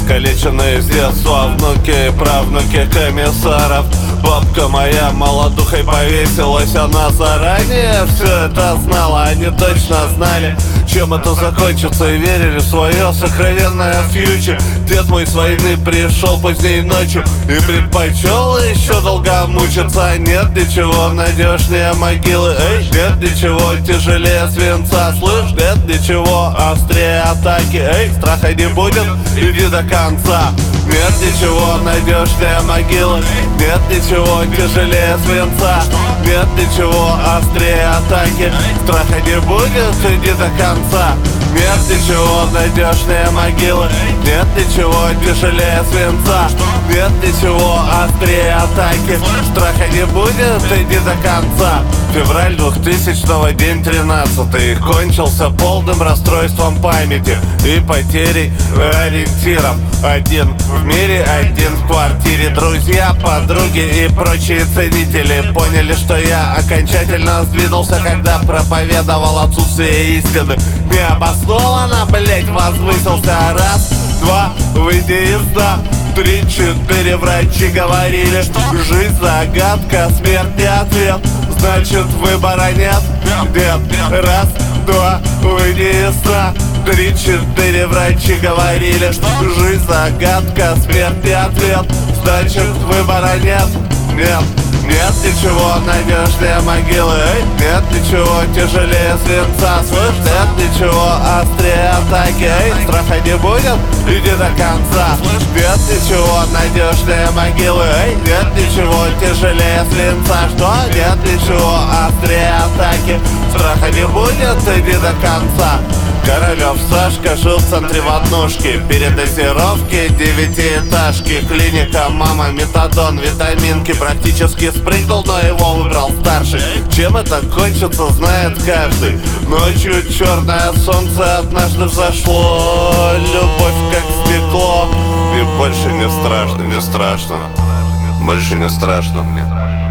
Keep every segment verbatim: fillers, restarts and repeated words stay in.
искалеченные с детства внуки и правнуки комиссаров. Бабка моя молодухой повесилась, она заранее все это знала. Они точно знали, чем это закончится, и верили в свое сокровенное фьючер. Дед мой с войны пришел поздней ночью и предпочел еще долго мучиться. Нет ничего надежнее могилы, эй, нет ничего тяжелее свинца. Слышь, нет ничего острее атаки, эй, страха не будет, иди до конца. Нет ничего надежнее могилы, нет ничего тяжелее свинца. Нет ничего острее атаки, страха не будет, иди до конца. Нет ничего надежнее могилы, нет ничего тяжелее свинца. Нет ничего острее атаки, страха не будет, иди до конца. Февраль двухтысячного, день тринадцатый, кончился полным расстройством памяти и потерей ориентиров. Один в мире, один в квартире. Друзья, подруги и прочие ценители поняли, что я окончательно сдвинулся, когда проповедовал отсутствие истины. Необоснованно, блять, возвысился. Раз, два, выйди из сна. Три, четыре, врачи говорили, жизнь загадка, смерть не ответ. Значит, выбора нет, нет. Раз, два, выйди из сна. Три, четыре, врачи говорили, жизнь загадка, смерть не ответ. Значит, выбора нет, нет. Нет ничего надежнее могилы, эй, нет ничего тяжелее свинца. Слышь, нет ничего острее атаки, эй, страха не будет, иди до конца. Нет ничего надежнее могилы, эй, нет ничего тяжелее свинца. Что? Нет ничего острее атаки, страха не будет, иди до конца. Королев Сашка жил в центре в однушке, передозировки девятиэтажки. Клиника, мама, метадон, витаминки. Практически спрыгнул, но его выбрал старший. Чем это кончится, знает каждый. Ночью черное солнце однажды взошло. Любовь как стекло. И больше не страшно, не страшно. Больше не страшно мне.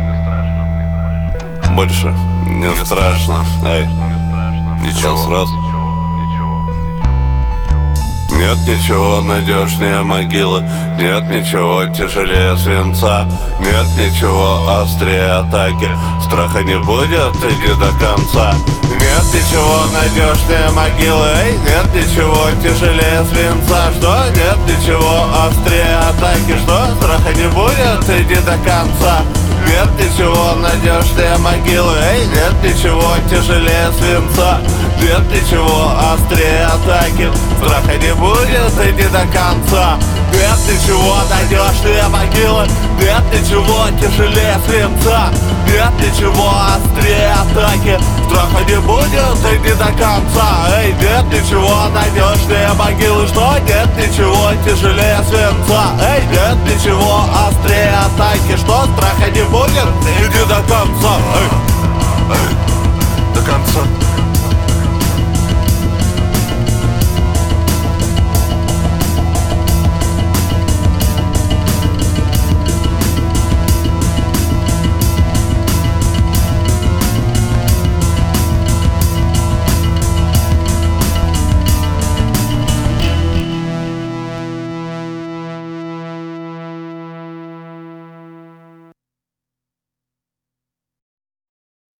Больше не страшно. Эй, ничего сразу. Нет ничего надежнее могилы, нет ничего тяжелее свинца. Нет ничего острее атаки, страха не будет, иди до конца. Нет ничего надежнее могилы, эй, нет ничего тяжелее свинца. Что? Нет ничего острее атаки, что? Страха не будет, иди до конца. Нет ничего надежнее могилы, эй, нет ничего тяжелее свинца. Нет ничего острее атаки, страха не будет, иди до конца. Нет ничего надежнее могилы, нет ничего тяжелее свинца. Нет ничего острее атаки, страха не будет, иди до конца. Эй, нет ничего надежнее могилы, что? Нет ничего тяжелее свинца. Эй, нет ничего острее